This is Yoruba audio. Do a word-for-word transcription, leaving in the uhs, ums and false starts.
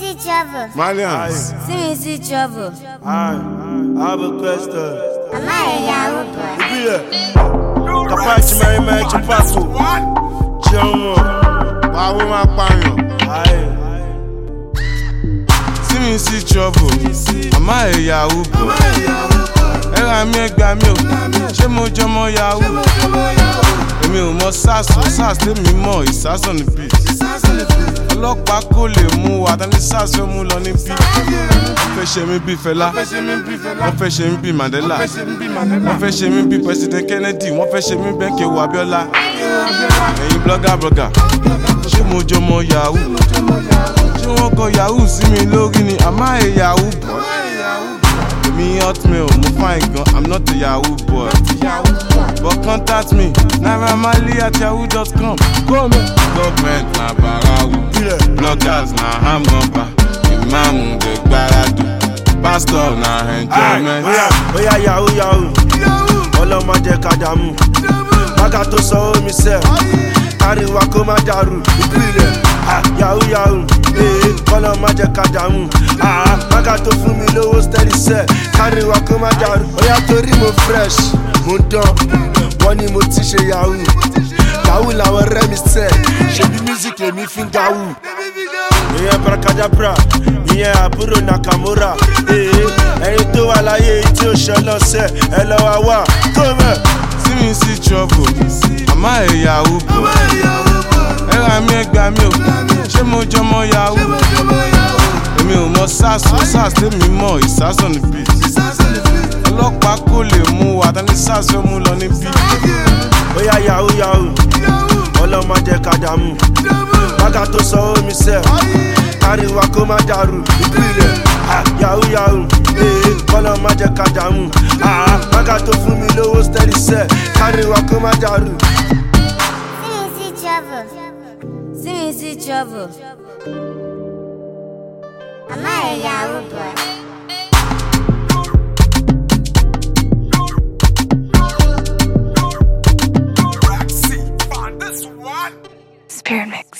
see trouble. Malians. See me see trouble. I have a question. Am I a Yahoo boy? Ibile. Kapachi Mary Mary Chupaku. Jomo. Bawo ma payan. Aye. See me see trouble. Am I a Yahoo boy? Era mi egba mi o. Ṣé mo jọmọ Yahoo? Èmi ò mọ SARS o, SARS tèmi mọ̀, ìsásọ̀ ní beat. Ọlọ́pàá kò lè mú wa, tani SARS fẹ́ mú lọ ní beat. Wọ́n fẹ́ ṣe mí bí Fẹlá, wọ́n fẹ́ ṣe mí bí Mandela, wọ́n fẹ́ ṣe mí bí President Kennedy, wọ́n fẹ́ ṣe mí bẹ́ẹ̀ Kéwu Abíọ́lá. Ẹ̀yin blogger blogger, ṣé mo jọmọ Yahoo? Ṣé wọ́n kọ Yahoo sí mi lórí ni? Am I a Yahoo boy? Me hotmail, mo fine gan, I'm not a Yahoo boy. But contact me, Naira Marley at yahoo dot com. Come on. Government na barawu, bloggers na hamgamba, imam de gbaradu, pastor na enjoyment. Oya, oya Yahoo Yahoo, ọlọ́mọ jẹ́ ká dààmú. Bága tó sọ omi sẹ́, ariwo kó má dàrú. Ìpìlẹ̀ Yahoo Yahoo, ọlọ́mọ jẹ́ ká dààmú. Bága tó fún mi lówó steady sẹ́, ariwo kó má dàrú. Oya torí mo fresh, mo dán, wọ́n ní mo ti ṣe Yahoo. Yahoo làwọn ọ̀rẹ́ mi sẹ́, ṣebí music lèmi fi ń Yahoo. Ìyẹn Brakadabra, ìyẹn àbúrò Nakamura. Ẹyin tó wà láyé tí ó ṣe lọ́sẹ̀, ẹ lọ́ wá wá tó mẹ́. See me see trouble, am I a Yahoo boy? Era mi egba mi o, ṣé mo jọmọ Yahoo? Èmi ò mọ SARS o, SARS tèmi mọ̀, ìsásọ̀ ní beat. Ọlọ́pàá kò lè mú wa, tani SARS fẹ́ mú lọ ní beat. Oya Yahoo Yahoo, ọlọ́mọ jẹ́ ká dààmú. Bága tó sọ omi sẹ́, ariwo kó má dàrú. Ìpìlẹ̀ Yahoo Yahoo, ọlọ́mọ jẹ́ ká dààmú. Bága tó fún mi lówó steady sẹ́, ariwo kó má dàrú. See me see trouble. See me see trouble. Am I a Yahoo boy? Spirit Mix.